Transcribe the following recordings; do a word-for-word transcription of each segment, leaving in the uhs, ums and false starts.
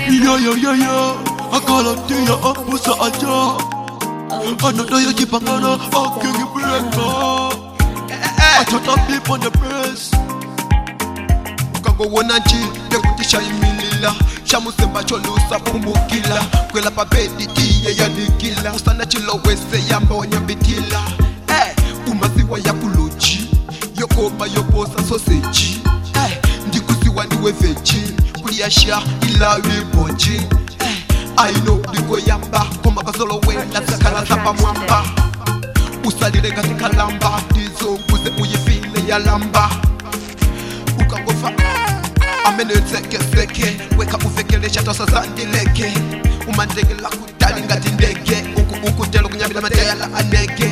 Yo yo yo yo, I call up to your up, what's up, Joe? I know that you keep on gonna, I'll give you break, I shut up deep on the press. Ukango wananchi, yakutisha imilila. Shamu semba cholusa pumbukila. Kwela pabedi kiye ya nikila. Usana chilo wese yamba wanyambitila. Eh, umasiwa ya kuluchi. Yokoma yoposa sausage. Eh, ndikusiwa niwe veji. Kuliasha ila riboji. Eh, I know diko yamba. Koma kasolo wenda sakana zapa mwamba. Usalire katika lamba. Dizo uze uyifile ya lamba. Ukangofa amene seke seke. Weka ufekele chato sasa ndileke. Umandege la kutali ngati ndege. Uku uku telo kunyamila mateya la anege.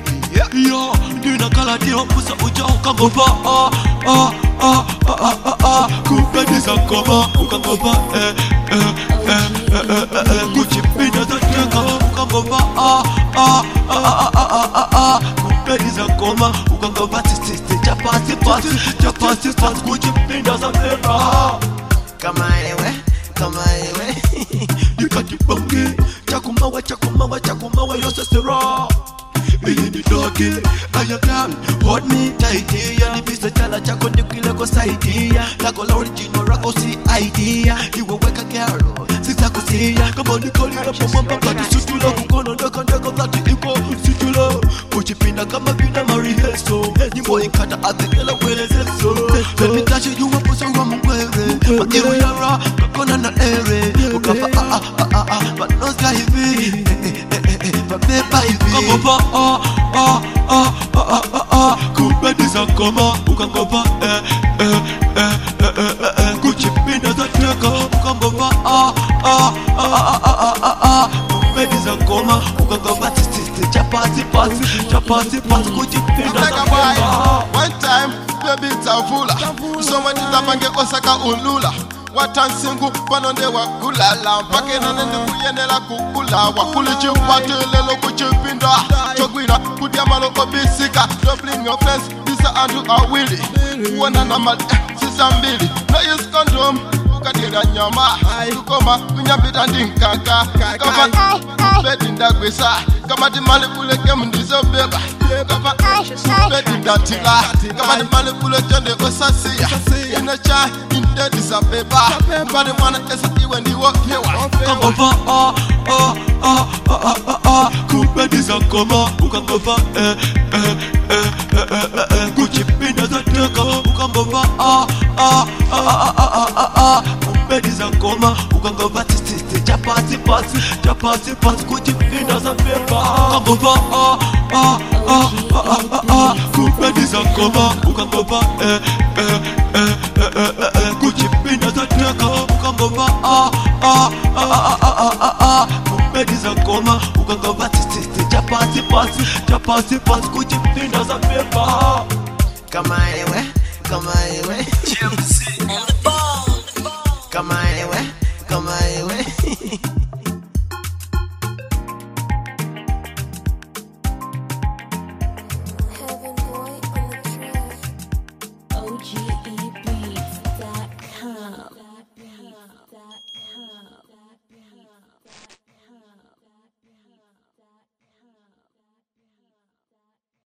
Yo, dina kala dio pusa uja ukangofa. Ah, ah, ah, ah, ah, ah. Kupendeza koma ukangofa. Eh, eh, eh, eh, eh, eh. Kuchipinda za teka ukangofa. Ah, ah, ah, ah, ah, ah, ah. Kupendeza koma ukangofa. Tisi, chapati, pati, chapati, pati. Kuchipinda za teka. Kama ewe, kama ewe. Nikati bangi, chakumawa, chakumawa, chakumawa, yose sera. Ili ni dogi, aya girl, hold me tight. Yani bisa chala chako ndikile ko saidia. Lako la original rako si idea. Iwe weka girl, sisa kusia. Kama nikoli na pomamba kati sutula. Kukono ndaka ndaka dhati iko sutula. Kuchipinda kama vina mariheso. Nyimbo inkata adhikela wele zeso. Let me touch you up so wa mungwere. Makiru yara, kakona na ere. Ukafa ah ah ah ah, but no sky hivi. Babeba hivi. Ukangopa ah ah ah ah ah ah. Kupendeza koma ukangopa eh eh eh eh eh. Kuchipinda za teka ukangopa ah ah ah ah ah ah. Kupendeza koma ukangopa tisi chapati pati chapati pati. Kuchipinda za teka. One time baby tavula. Someone is abange osaka ulula. Watansingu panonde wakulala. Mpake na nende kuyenela kukula. Wakuli chipati lelo kuchipinda. Chogwina kudiamalo obisika. Don't bring your friends, Lisa and Awili. Wana na mali, sisa mbili. No use condom, ukadira nyama. Tukoma, kunyambita ndinkaka. Kama bedi ndagwisa. Kama di mali kule kemu ndizo beba. Kama bedi ndatila. Kama di mali kule chonde osasia. Inacha inde disabeba. Mbadi mwana esa iwe ndiwo pewa. Ukangopa ah ah ah ah ah ah. Kupendeza koma ukangopa eh eh eh eh eh. Kuchipinda za teka ukangopa ah ah ah ah ah ah. Kupendeza koma ukangopa tisi chapati pati chapati pati. Kuchipinda za teka ukangopa ah ah ah ah ah ah. Kupendeza koma ukangopa eh eh eh eh eh. Kuchipinda za teka ukangopa ah ah ah ah ah ah. Kupendeza koma ukangopa tisi chapati pati chapati pati. Kuchipinda za teka. Kama ewe, kama ewe. G M C on the ball. Kama ewe, kama ewe.